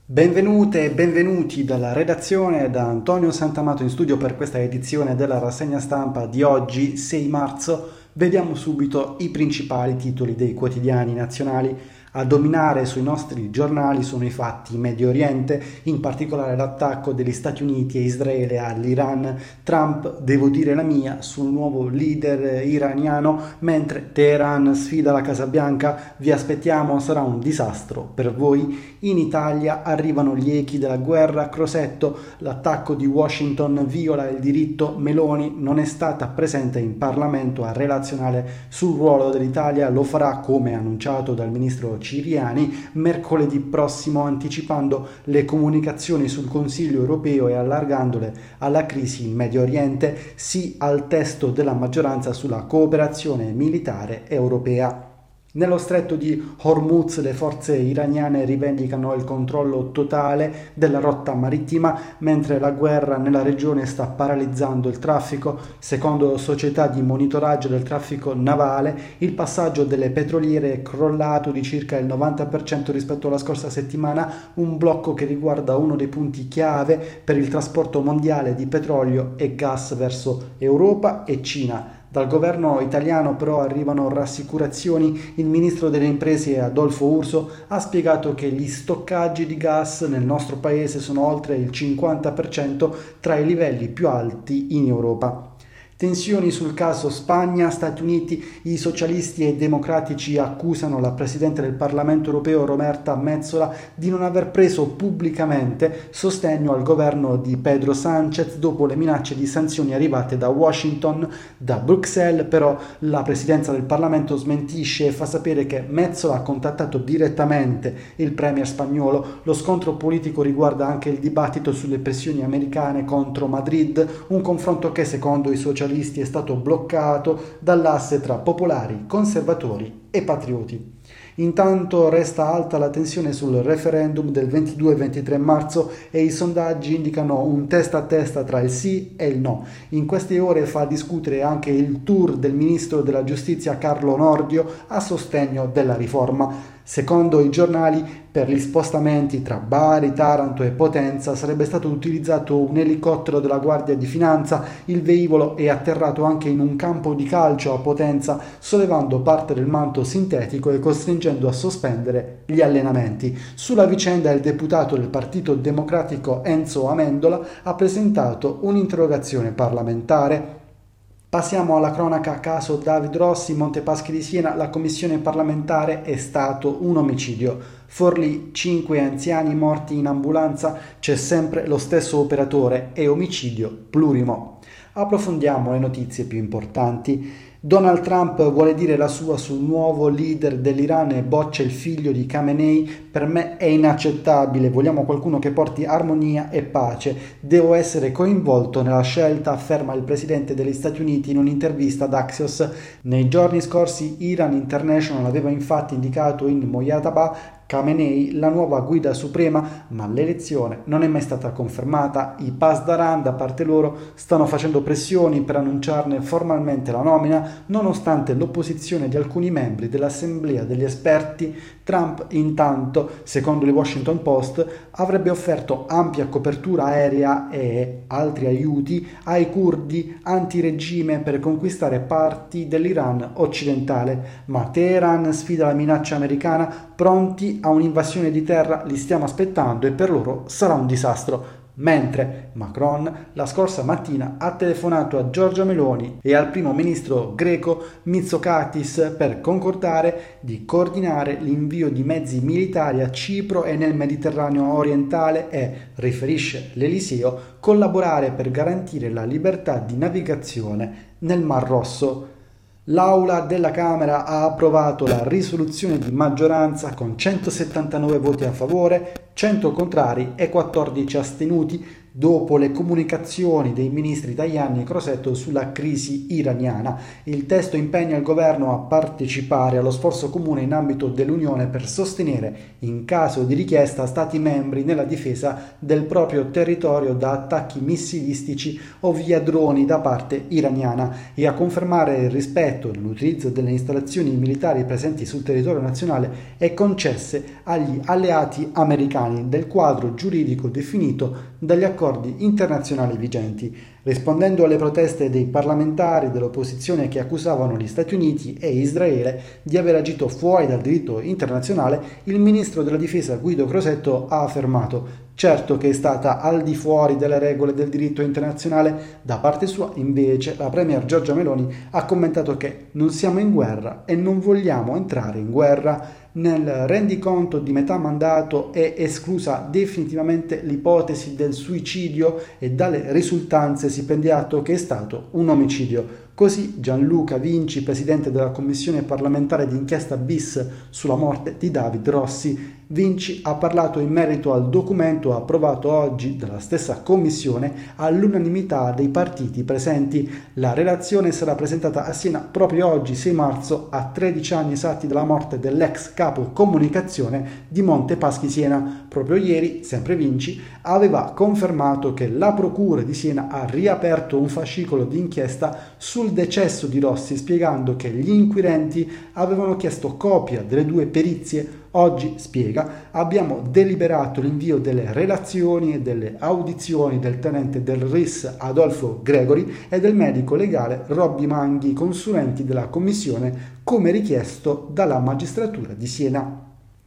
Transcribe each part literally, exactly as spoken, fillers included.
Benvenute e benvenuti dalla redazione da Antonio Santamato in studio per questa edizione della rassegna stampa di oggi, sei marzo. Vediamo subito i principali titoli dei quotidiani nazionali. A dominare sui nostri giornali sono i fatti in Medio Oriente, in particolare l'attacco degli Stati Uniti e Israele all'Iran. Trump, devo dire la mia, sul nuovo leader iraniano, mentre Teheran sfida la Casa Bianca. Vi aspettiamo, sarà un disastro per voi. In Italia arrivano gli echi della guerra a Crosetto, l'attacco di Washington viola il diritto. Meloni non è stata presente in Parlamento a relazionare sul ruolo dell'Italia, lo farà come annunciato dal ministro Ciriani mercoledì prossimo, anticipando le comunicazioni sul Consiglio europeo e allargandole alla crisi in Medio Oriente. Sì al testo della maggioranza sulla cooperazione militare europea. Nello stretto di Hormuz le forze iraniane rivendicano il controllo totale della rotta marittima, mentre la guerra nella regione sta paralizzando il traffico. Secondo società di monitoraggio del traffico navale, il passaggio delle petroliere è crollato di circa il novanta per cento rispetto alla scorsa settimana, un blocco che riguarda uno dei punti chiave per il trasporto mondiale di petrolio e gas verso Europa e Cina. Dal governo italiano però arrivano rassicurazioni. Il ministro delle imprese Adolfo Urso ha spiegato che gli stoccaggi di gas nel nostro paese sono oltre il cinquanta per cento, tra i livelli più alti in Europa. Tensioni sul caso Spagna, Stati Uniti. I socialisti e democratici accusano la Presidente del Parlamento europeo Roberta Metsola di non aver preso pubblicamente sostegno al governo di Pedro Sánchez dopo le minacce di sanzioni arrivate da Washington. Da Bruxelles però la Presidenza del Parlamento smentisce e fa sapere che Metsola ha contattato direttamente il premier spagnolo. Lo scontro politico riguarda anche il dibattito sulle pressioni americane contro Madrid, un confronto che secondo i socialisti è stato bloccato dall'asse tra popolari, conservatori e patrioti. Intanto resta alta la tensione sul referendum del ventidue e ventitré marzo e i sondaggi indicano un testa a testa tra il sì e il no. In queste ore fa discutere anche il tour del ministro della giustizia Carlo Nordio a sostegno della riforma. Secondo i giornali, per gli spostamenti tra Bari, Taranto e Potenza sarebbe stato utilizzato un elicottero della Guardia di Finanza. Il velivolo è atterrato anche in un campo di calcio a Potenza, sollevando parte del manto sintetico e costringendo a sospendere gli allenamenti. Sulla vicenda il deputato del Partito Democratico Enzo Amendola ha presentato un'interrogazione parlamentare. Passiamo alla cronaca. Caso David Rossi, Montepaschi di Siena, la commissione parlamentare è stato un omicidio. Forlì, cinque anziani morti in ambulanza, c'è sempre lo stesso operatore, è omicidio plurimo. Approfondiamo le notizie più importanti. Donald Trump vuole dire la sua sul nuovo leader dell'Iran e boccia il figlio di Khamenei. Per me è inaccettabile, vogliamo qualcuno che porti armonia e pace. Devo essere coinvolto nella scelta, afferma il presidente degli Stati Uniti in un'intervista ad Axios. Nei giorni scorsi Iran International aveva infatti indicato in Mojtaba Khamenei la nuova guida suprema, ma l'elezione non è mai stata confermata. I Pasdaran da parte loro stanno facendo pressioni per annunciarne formalmente la nomina, nonostante l'opposizione di alcuni membri dell'assemblea degli esperti. Trump intanto, secondo il Washington Post, avrebbe offerto ampia copertura aerea e altri aiuti ai curdi antiregime per conquistare parti dell'Iran occidentale, ma Teheran sfida la minaccia americana. Pronti a un'invasione di terra, li stiamo aspettando e per loro sarà un disastro. Mentre Macron la scorsa mattina ha telefonato a Giorgia Meloni e al primo ministro greco Mitsotakis per concordare di coordinare l'invio di mezzi militari a Cipro e nel Mediterraneo orientale e, riferisce l'Eliseo, collaborare per garantire la libertà di navigazione nel Mar Rosso. L'Aula della Camera ha approvato la risoluzione di maggioranza con centosettantanove voti a favore, cento contrari e quattordici astenuti. dopo le comunicazioni dei ministri Tajani e Crosetto sulla crisi iraniana. Il testo impegna il governo a partecipare allo sforzo comune in ambito dell'Unione per sostenere, in caso di richiesta, Stati membri nella difesa del proprio territorio da attacchi missilistici o via droni da parte iraniana e a confermare il rispetto dell'utilizzo delle installazioni militari presenti sul territorio nazionale e concesse agli alleati americani del quadro giuridico definito dagli accordi internazionali vigenti. Rispondendo alle proteste dei parlamentari dell'opposizione che accusavano gli Stati Uniti e Israele di aver agito fuori dal diritto internazionale, il ministro della difesa Guido Crosetto ha affermato: certo che è stata al di fuori delle regole del diritto internazionale. Da parte sua, invece, la premier Giorgia Meloni ha commentato che non siamo in guerra e non vogliamo entrare in guerra. Nel rendiconto di metà mandato è esclusa definitivamente l'ipotesi del suicidio e dalle risultanze si prende atto che è stato un omicidio. Così Gianluca Vinci, presidente della commissione parlamentare d'inchiesta bis sulla morte di David Rossi. Vinci ha parlato in merito al documento approvato oggi dalla stessa commissione all'unanimità dei partiti presenti. La relazione sarà presentata a Siena proprio oggi, sei marzo, a tredici anni esatti dalla morte dell'ex capo comunicazione di Monte Paschi Siena. Proprio ieri, sempre Vinci, aveva confermato che la procura di Siena ha riaperto un fascicolo di inchiesta sul decesso di Rossi, spiegando che gli inquirenti avevano chiesto copia delle due perizie. Oggi, spiega, abbiamo deliberato l'invio delle relazioni e delle audizioni del tenente del R I S Adolfo Gregori e del medico legale Robby Manghi, consulenti della commissione, come richiesto dalla magistratura di Siena.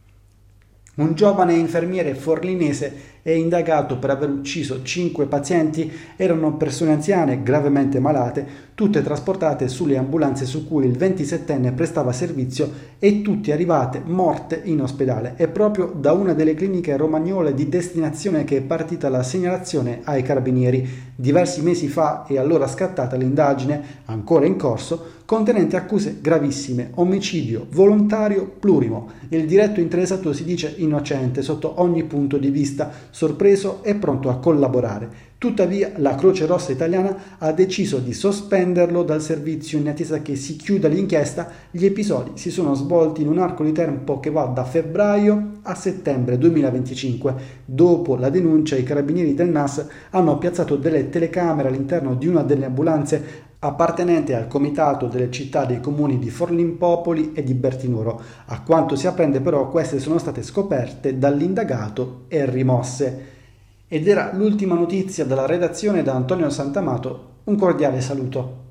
Un giovane infermiere forlinese è indagato per aver ucciso cinque pazienti. Erano persone anziane gravemente malate, tutte trasportate sulle ambulanze su cui il ventisettenne prestava servizio e tutte arrivate morte in ospedale. È proprio da una delle cliniche romagnole di destinazione che è partita la segnalazione ai carabinieri. Diversi mesi fa è allora scattata l'indagine, ancora in corso, contenente accuse gravissime: omicidio volontario plurimo. Il diretto interessato si dice innocente sotto ogni punto di vista, sorpreso e pronto a collaborare. Tuttavia la Croce Rossa Italiana ha deciso di sospenderlo dal servizio in attesa che si chiuda l'inchiesta. Gli episodi si sono svolti in un arco di tempo che va da febbraio a settembre duemilaventicinque. Dopo la denuncia, i carabinieri del N A S hanno piazzato delle telecamere all'interno di una delle ambulanze appartenente al comitato delle città dei comuni di Forlimpopoli e di Bertinoro. A quanto si apprende però, queste sono state scoperte dall'indagato e rimosse. Ed era l'ultima notizia dalla redazione da Antonio Santamato. Un cordiale saluto.